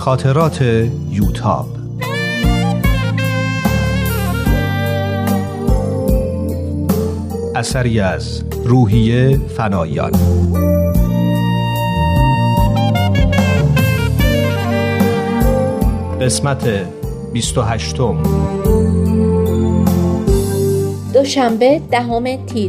خاطرات یوتاب. اثری از روحیه فنایان. قسمت 28. دوشنبه 10 تیر.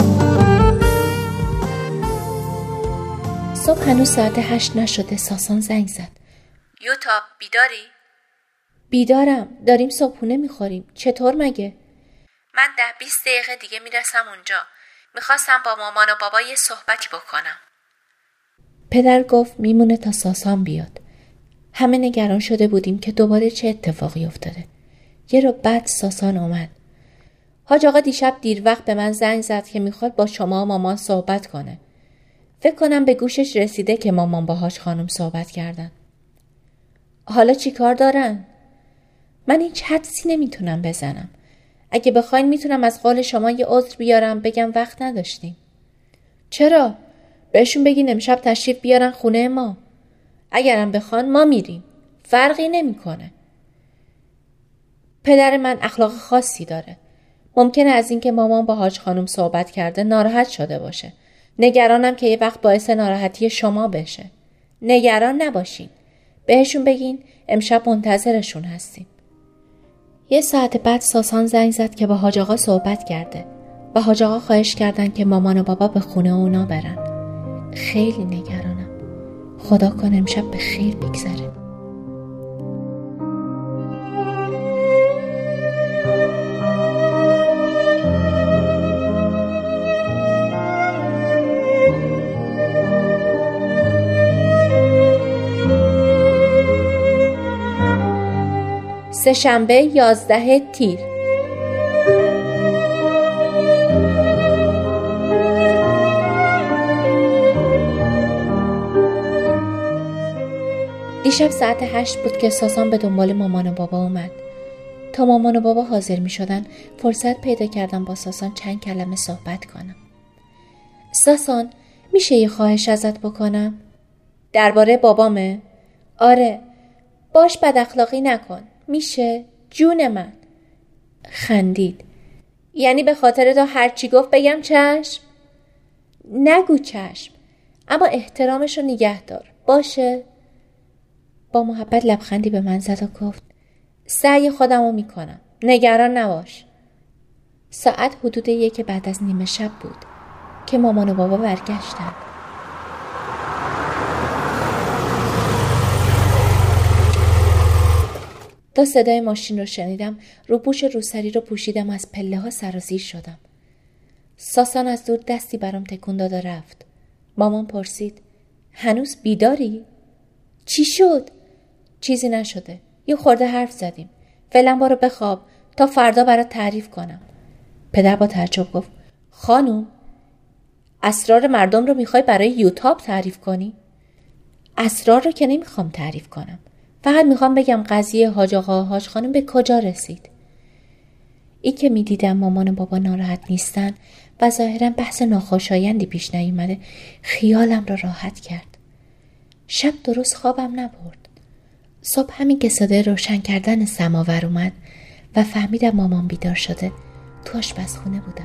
صبح هنوز ساعت 8 نشده. ساسان زنگ زد. یوتاب بیداری؟ بیدارم. داریم صبحونه میخوریم. چطور مگه؟ من 10-20 دقیقه دیگه میرسم اونجا. میخواستم با مامان و بابا یه صحبتی بکنم. پدر گفت میمونه تا ساسان بیاد. همه نگران شده بودیم که دوباره چه اتفاقی افتاده. یه رو بعد ساسان اومد. حاج آقا دیشب دیر وقت به من زنگ زد که میخواد با شما و مامان صحبت کنه. فکر کنم به گوشش رسیده که مامان با حاج خانم صحبت کردن. حالا چی کار دارن؟ من هیچ حدسی نمیتونم بزنم. اگه بخواین میتونم از قول شما یه عذر بیارم بگم وقت نداشتیم. چرا؟ بهشون بگین امشب تشریف بیارن خونه ما. اگرم بخوان ما میریم. فرقی نمیکنه. پدر من اخلاق خاصی داره. ممکنه از اینکه مامان با حاج خانم صحبت کرده ناراحت شده باشه. نگرانم که یه وقت باعث ناراحتی شما بشه. نگران نباشین. بهشون بگین امشب منتظرشون هستیم. یه ساعت بعد ساسان زنگ زد که با حاج آقا صحبت کرده و حاج آقا خواهش کردن که مامان و بابا به خونه اونا برن. خیلی نگرانم. خدا کنه امشب به خیر بگذره. سه‌شنبه 11 تیر. دیشب ساعت 8 بود که ساسان به دنبال مامان و بابا اومد. تا مامان و بابا حاضر می شدن فرصت پیدا کردم با ساسان چند کلمه صحبت کنم. ساسان میشه یه خواهش ازت بکنم؟ درباره بابامه؟ آره. باش بد اخلاقی نکن. میشه؟ جون من. خندید. یعنی به خاطر تو هرچی گفت بگم چشم؟ نگو چشم. اما احترامش رو نگه دار. باشه؟ با محبت لبخندی به من زد و گفت سعی خودم رو میکنم. نگران نباش. ساعت حدود 1 بعد از نیمه شب بود که مامان و بابا برگشتن. تا صدای ماشین رو شنیدم روپوش روسری رو پوشیدم و از پله ها سرازیر شدم. ساسان از دور دستی برام تکون داد و رفت. مامان پرسید هنوز بیداری؟ چی شد؟ چیزی نشده. یه خورده حرف زدیم. فعلا برو بخواب تا فردا برات تعریف کنم. پدر با تعجب گفت خانوم اسرار مردم رو میخوای برای یوتاب تعریف کنی؟ اسرار رو که نمیخوام تعریف کنم. فقط میخوام بگم قضیه حاج آقا و حاج خانم به کجا رسید. این که میدیدم مامان و بابا ناراحت نیستن و ظاهرا بحث ناخوشایندی پیش نیومده خیالم را راحت کرد. شب درست خوابم نبرد. صبح همین که صدای روشن کردن سماور اومد و فهمیدم مامان بیدار شده تو آشپزخونه بودم.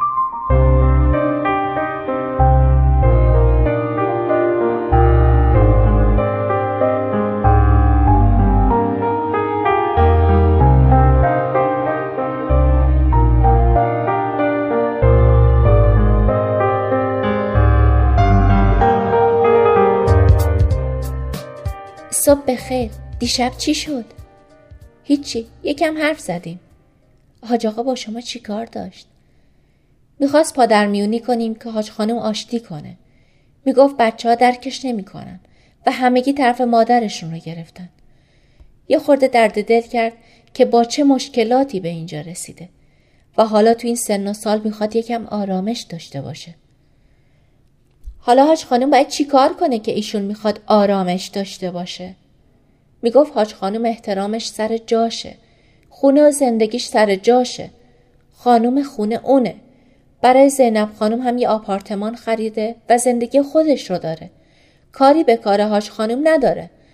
صبح بخیر. دیشب چی شد؟ هیچی. یکم حرف زدیم. حاج آقا با شما چی کار داشت؟ میخواست پادرمیونی کنیم که حاج خانم آشتی کنه. میگفت بچه‌ها درکش نمی‌کنن و همگی طرف مادرشون رو گرفتن. یه خورده درد دل کرد که با چه مشکلاتی به اینجا رسیده و حالا تو این سن و سال میخواد یکم آرامش داشته باشه. حالا حاج خانم باید چی کار کنه که ایشون میخواد آرامش داشته باشه؟ میگفت حاج خانم احترامش سر جاشه. خونه و زندگیش سر جاشه. خانم خونه اونه. برای زینب خانم هم یه آپارتمان خریده و زندگی خودش رو داره. کاری به کار حاج خانم نداره.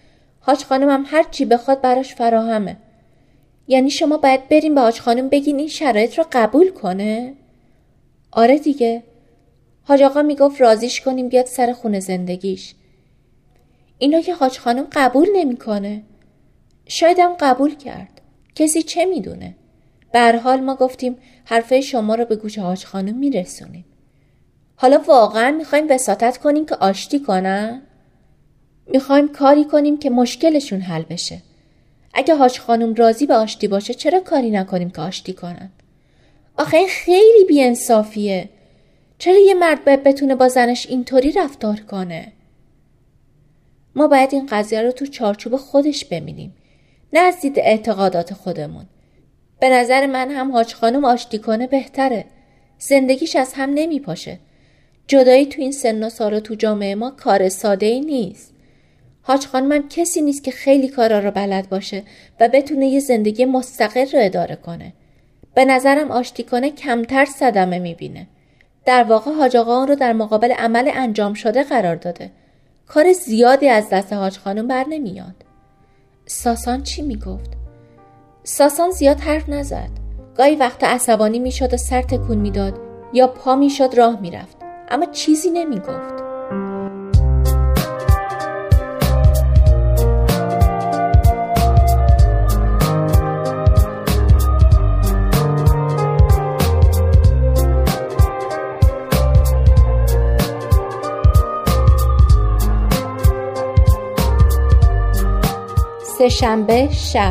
حاج خانمم هر چی بخواد براش فراهمه. یعنی شما باید بریم به حاج خانم بگین این شرایط رو قبول کنه؟ آره دیگه. حاج آقا میگفت راضیش کنیم بیاد سر خونه زندگیش. اینو که حاج خانم قبول نمیکنه. شاید هم قبول کرد. کسی چه میدونه؟ به هر حال ما گفتیم حرفه شما رو به گوش حاج خانم میرسونیم. حالا واقعا میخوایم وساطت کنیم که آشتی کنن؟ میخوایم کاری کنیم که مشکلشون حل بشه. اگه حاج خانم راضی به آشتی باشه چرا کاری نکنیم که آشتی کنن؟ آخه این خیلی بی‌انصافیه. چرا یه مرد باید بتونه با زنش اینطوری رفتار کنه؟ ما باید این قضیه رو تو چارچوب خودش ببینیم، نه از دید اعتقادات خودمون. به نظر من هم حاج خانم آشتی کنه بهتره. زندگیش از هم نمیپاشه. جدایی تو این سن و سال تو جامعه ما کار ساده‌ای نیست. حاج خانمم کسی نیست که خیلی کارا رو بلد باشه و بتونه یه زندگی مستقل رو اداره کنه. به نظرم آشتی کنه کمتر صدمه میبینه. در واقع حاج آقا اون رو در مقابل عمل انجام شده قرار داده. کار زیادی از دست حاج خانم بر نمیاد. ساسان چی میگفت؟ ساسان زیاد حرف نزد. گاهی وقتا عصبانی میشد و سر تکون میداد یا پا میشد راه میرفت، اما چیزی نمیگفت. سه‌شنبه شب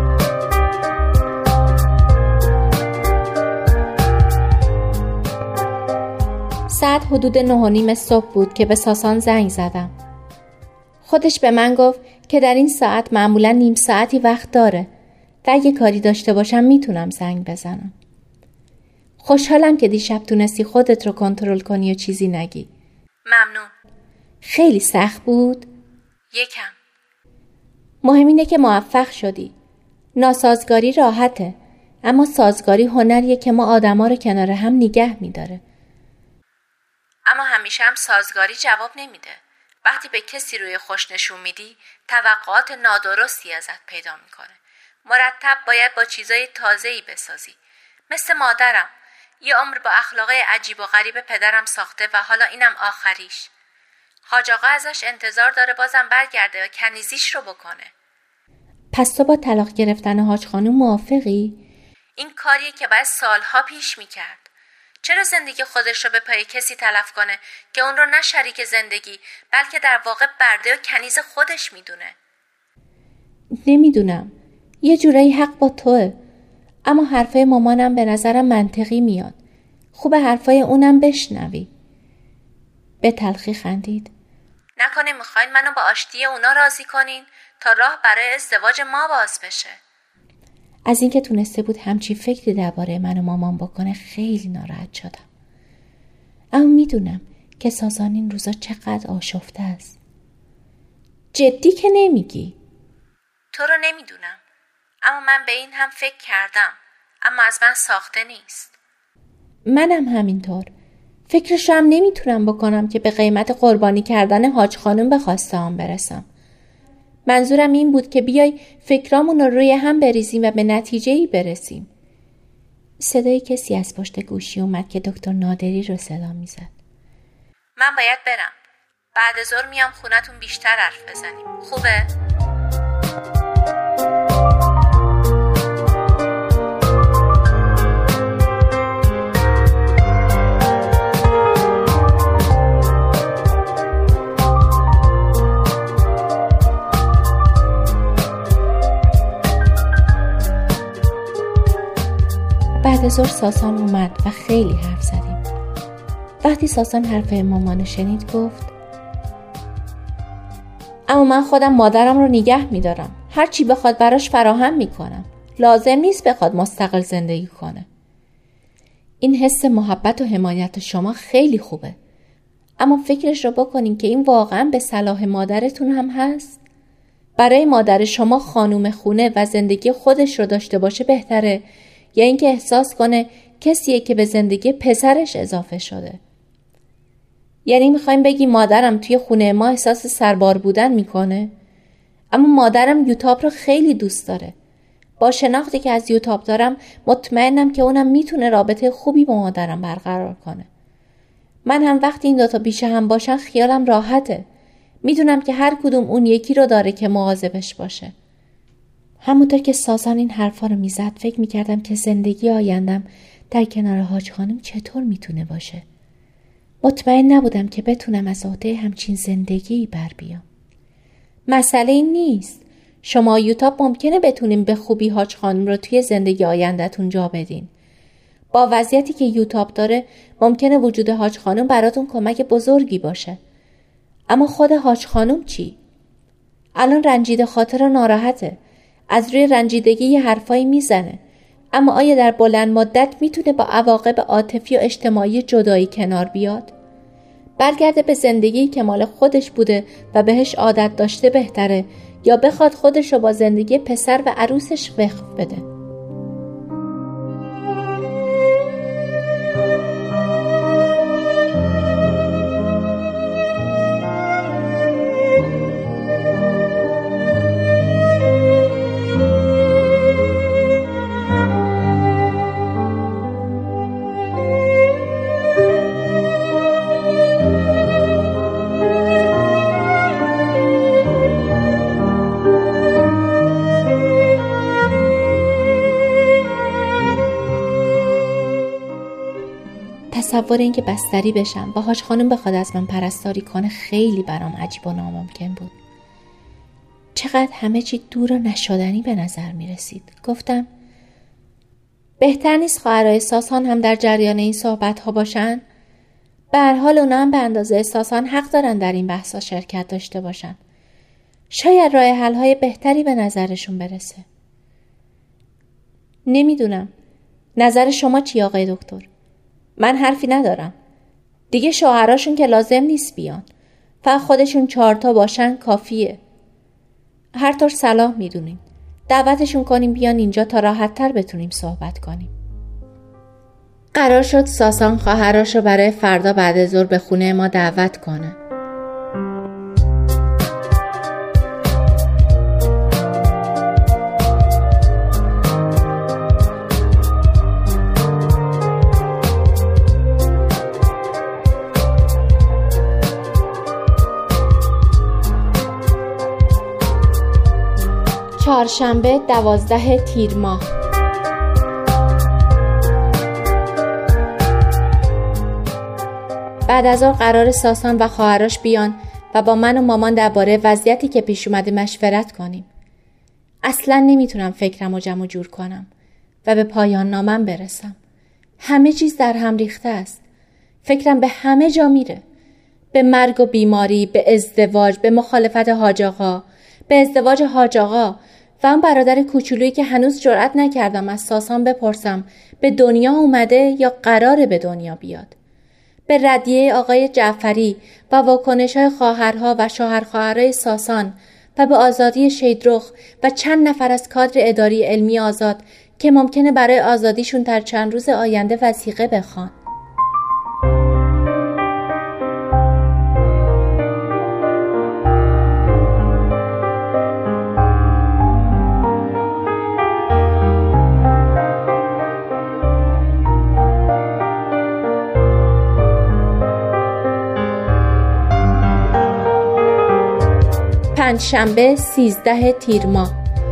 ساعت حدود 9:30 صبح بود که به ساسان زنگ زدم. خودش به من گفت که در این ساعت معمولا نیم ساعتی وقت داره و اگه کاری داشته باشم میتونم زنگ بزنم. خوشحالم که دیشب تونستی خودت رو کنترل کنی و چیزی نگی. ممنون. خیلی سخت بود؟ یکم. مهم اینه که موفق شدی. ناسازگاری راحته، اما سازگاری هنریه که ما آدما رو کنار هم نگه میداره. اما همیشه هم سازگاری جواب نمیده. وقتی به کسی روی خوش نشون میدی، توقعات نادرستی ازت پیدا میکنه. مرتب باید با چیزای تازه‌ای بسازی. مثل مادرم. یه عمر با اخلاقای عجیب و غریب پدرم ساخته و حالا اینم آخریش. حاج آقا ازش انتظار داره بازم برگرده و کنیزیش رو بکنه. پس تو با طلاق گرفتن حاج خانم موافقی؟ این کاریه که باید سالها پیش میکرد. چرا زندگی خودش رو به پای کسی تلف کنه که اون رو نه شریک زندگی بلکه در واقع برده و کنیز خودش میدونه؟ نمیدونم. یه جورایی حق با توه. اما حرفای مامانم به نظرم منطقی میاد. خوبه حرفای اونم بشنوی. به تلخی خندید. نکنه میخواین منو با آشتی اونا راضی کنین تا راه برای ازدواج ما باز بشه؟ از اینکه تونسته بود همچین فکری درباره من و مامان بکنه خیلی ناراحت شدم. اما میدونم که ساسان این روزا چقدر آشفته است. جدی که نمیگی؟ تو رو نمیدونم، اما من به این هم فکر کردم، اما از من ساخته نیست. منم همینطور. فکرشو هم نمیتونم بکنم که به قیمت قربانی کردن حاج خانم به خواسته‌ام برسم. منظورم این بود که بیای فکرامون رو روی هم بریزیم و به نتیجه‌ای برسیم. صدای کسی از پشت گوشی اومد که دکتر نادری رو صدا میزد. من باید برم. بعد ظهر میام خونتون بیشتر حرف بزنیم. خوبه؟ بعد ظهر ساسان اومد و خیلی حرف زدیم. وقتی ساسان حرف مامان شنید گفت اما من خودم مادرم رو نگه میدارم. هر چی بخواد براش فراهم میکنم. لازم نیست بخواد مستقل زندگی کنه. این حس محبت و حمایت شما خیلی خوبه. اما فکرش رو بکنین که این واقعا به صلاح مادرتون هم هست. برای مادر شما خانوم خونه و زندگی خودش رو داشته باشه بهتره یا اینکه احساس کنه کسیه که به زندگی پسرش اضافه شده. یعنی میخوایم بگی مادرم توی خونه ما احساس سربار بودن میکنه؟ اما مادرم یوتاب رو خیلی دوست داره. با شناختی که از یوتاب دارم مطمئنم که اونم میتونه رابطه خوبی با مادرم برقرار کنه. من هم وقتی این دوتا پیش هم باشن خیالم راحته. میدونم که هر کدوم اون یکی رو داره که مواظبش باشه. همونطور که ساسان این حرفا رو میزد فکر میکردم که زندگی آیندم در کنار حاج خانم چطور میتونه باشه. مطمئن نبودم که بتونم از عهده همچین زندگی بر بیام. مسئله این نیست. شما یوتاب ممکنه بتونیم به خوبی حاج خانم رو توی زندگی آینده‌تون جا بدین. با وضعیتی که یوتاب داره ممکنه وجود حاج خانم براتون کمک بزرگی باشه. اما خود حاج خانم چی؟ الان رنجیده خاطر و ناراحته. از روی رنجیدگی یه حرفایی میزنه. اما آیا در بلند مدت میتونه با عواقب عاطفی و اجتماعی جدایی کنار بیاد؟ برگرده به زندگی که مال خودش بوده و بهش عادت داشته بهتره یا بخواد خودش رو با زندگی پسر و عروسش وقف بده؟ تصور این که بستری بشم و حاج خانم بخواد از من پرستاری کنه خیلی برام عجیب و ناممکن بود. چقدر همه چی دور و نشدنی به نظر می رسید. گفتم بهتر نیست خواهرای ساسان هم در جریان این صحبت ها باشن؟ به هر حال اونا هم به اندازه ساسان حق دارن در این بحثا شرکت داشته باشن. شاید راه حل های بهتری به نظرشون برسه. نمیدونم. نظر شما چی آقای دکتر؟ من حرفی ندارم. دیگه شوهراشون که لازم نیست بیان. فقط خودشون 4 تا باشن کافیه. هر طور صلاح میدونیم. دعوتشون کنیم بیان اینجا تا راحت تر بتونیم صحبت کنیم. قرار شد ساسان خواهراشو برای فردا بعد ظهر به خونه ما دعوت کنه. چهارشنبه 12 تیر ماه. بعد از ظهر قرار ساسان و خواهرش بیان و با من و مامان درباره وضعیتی که پیش اومده مشورت کنیم. اصلاً نمیتونم فکرمو جمع جور کنم و به پایان نامم برسم. همه چیز در هم ریخته است. فکرم به همه جا میره. به مرگ و بیماری، به ازدواج، به مخالفت حاج آقا، به ازدواج حاج آقا و اون برادر کوچولویی که هنوز جرئت نکردم از ساسان بپرسم به دنیا اومده یا قراره به دنیا بیاد. به ردیه آقای جعفری و واکنش‌های خواهرها و شوهرخواهرای ساسان و به آزادی شیدرخ و چند نفر از کادر اداری علمی آزاد که ممکنه برای آزادیشون در چند روز آینده وثیقه بخوان. پنجشنبه 13 تیر ماه.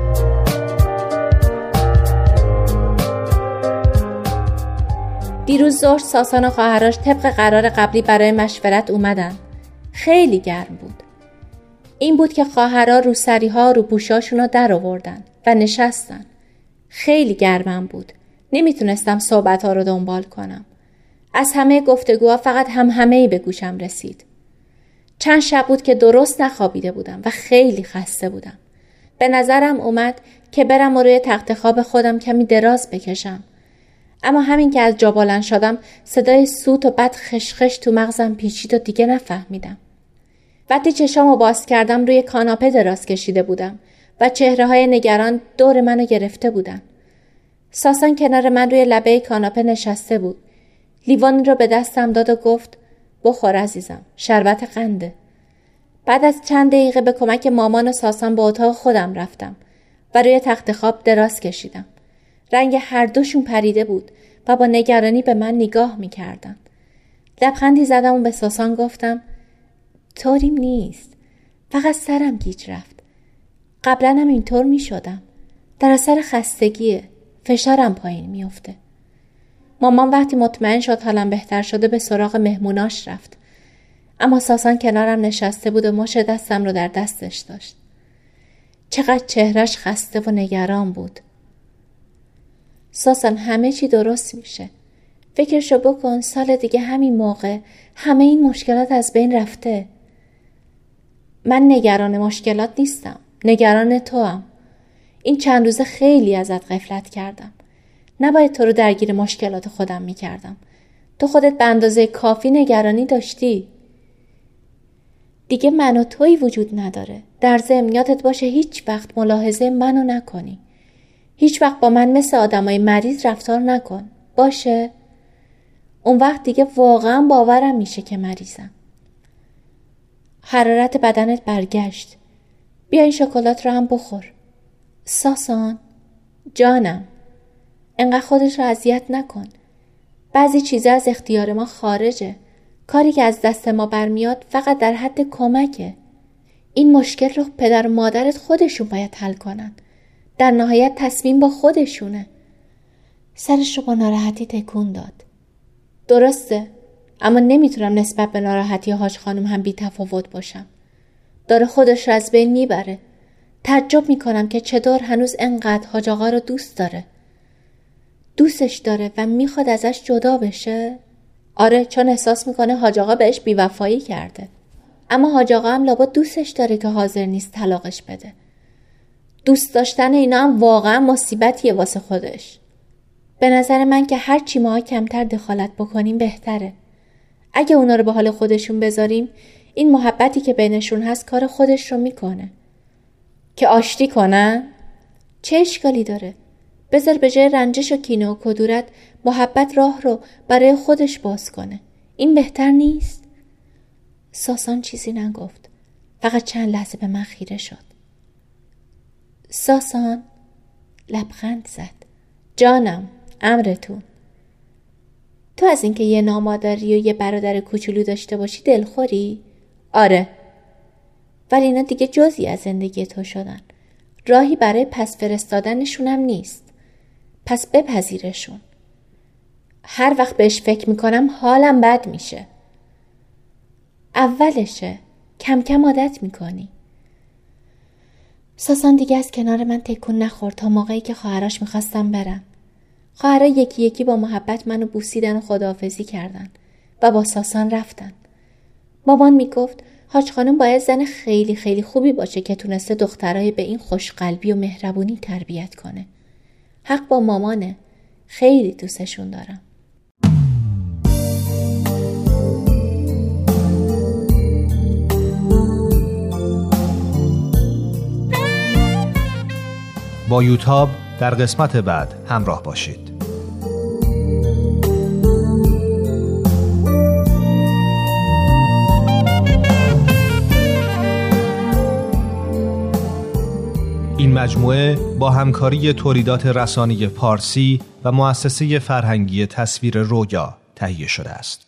دیروز ظهر ساسان و خواهرش طبق قرار قبلی برای مشورت اومدن. خیلی گرم بود. این بود که خواهرها روسری‌ها رو پوشاشون رو در آوردن و نشستن. خیلی گرمم بود. نمیتونستم صحبت‌ها رو دنبال کنم. از همه گفتگوها فقط همهمه‌ای به گوشم رسید. چند شب بود که درست نخوابیده بودم و خیلی خسته بودم. به نظرم اومد که برم و روی تخت خواب خودم کمی دراز بکشم. اما همین که از جا بلند شدم صدای سوت و بعد خشخش تو مغزم پیچید و دیگه نفهمیدم. وقتی چشامو باز کردم روی کاناپه دراز کشیده بودم و چهره‌های نگران دور منو گرفته بودن. ساسان کنار من روی لبه کاناپه نشسته بود. لیوانی رو به دستم داد و گفت بخور عزیزم، شربت قنده. بعد از چند دقیقه به کمک مامان و ساسان به اتاق خودم رفتم و روی تخت خواب دراز کشیدم. رنگ هر دوشون پریده بود و با نگرانی به من نگاه می‌کردن. لبخندی زدم و به ساسان گفتم طوریم نیست. فقط سرم گیج رفت. قبلا هم اینطور می‌شدم. در اثر خستگیه. فشارم پایین می‌افته. مامان وقتی مطمئن شد حالم بهتر شده به سراغ مهموناش رفت. اما ساسان کنارم نشسته بود و مش دستم رو در دستش داشت. چقدر چهرش خسته و نگران بود. ساسان همه چی درست میشه. فکرشو بکن سال دیگه همین موقع همه این مشکلات از بین رفته. من نگران مشکلات نیستم. نگران توام. این چند روزه خیلی ازت غفلت کردم. نباید تو رو درگیر مشکلات خودم میکردم. تو خودت به اندازه کافی نگرانی داشتی. دیگه من و تویی وجود نداره. در ضمن یادت باشه هیچ وقت ملاحظه منو نکنی. هیچ وقت با من مثل آدمای مریض رفتار نکن. باشه؟ اون وقت دیگه واقعا باورم میشه که مریضم. حرارت بدنت برگشت. بیا این شکلات رو هم بخور. ساسان جانم، انقدر خودش رو اذیت نکن. بعضی چیزا از اختیار ما خارجه. کاری که از دست ما برمیاد فقط در حد کمکه. این مشکل رو پدر و مادرت خودشون باید حل کنن. در نهایت تصمیم با خودشونه. سرش رو با ناراحتی تکون داد. درسته، اما نمیتونم نسبت به ناراحتی حاج خانم هم بی تفاوت باشم. داره خودش رو از بین میبره. تعجب میکنم که چطور هنوز انقدر حاج آقا رو دوست داره. دوستش داره و میخواد ازش جدا بشه؟ آره، چون احساس میکنه حاج آقا بهش بیوفایی کرده. اما حاج آقا هم لابد دوستش داره که حاضر نیست طلاقش بده. دوست داشتن اینا هم واقعا مصیبتیه واسه خودش. به نظر من که هر چی ما کمتر دخالت بکنیم بهتره. اگه اونا رو به حال خودشون بذاریم، این محبتی که بینشون هست کار خودش رو میکنه. که آشتی کنن؟ چه اشکالی داره؟ بذار به جای رنجش و کینه و کدورت محبت راه رو برای خودش باز کنه. این بهتر نیست؟ ساسان چیزی نگفت. فقط چند لحظه به من خیره شد. ساسان لبخند زد. جانم، امرتون. تو از اینکه یه نامادری و یه برادر کوچولو داشته باشی دلخوری؟ آره. ولی اینا دیگه جزئی از زندگی تو شدن. راهی برای پس فرستادنشون هم نیست. پس بپذیرشون. هر وقت بهش فکر میکنم حالم بد میشه. اولشه. کم کم عادت میکنی. ساسان دیگه از کنار من تکون نخورد تا موقعی که خواهرش میخواستم برم. خواهرها یکی یکی با محبت منو بوسیدن و خداحافظی کردن و با ساسان رفتن. مامان میگفت حاج خانم باید زن خیلی خیلی خوبی باشه که تونسته دخترای به این خوشقلبی و مهربونی تربیت کنه. حق با مامانه. خیلی دوستشون دارم. با یوتاب در قسمت بعد همراه باشید. این مجموعه با همکاری تولیدات رسانه‌ای پارسی و مؤسسه فرهنگی تصویر رویا تهیه شده است.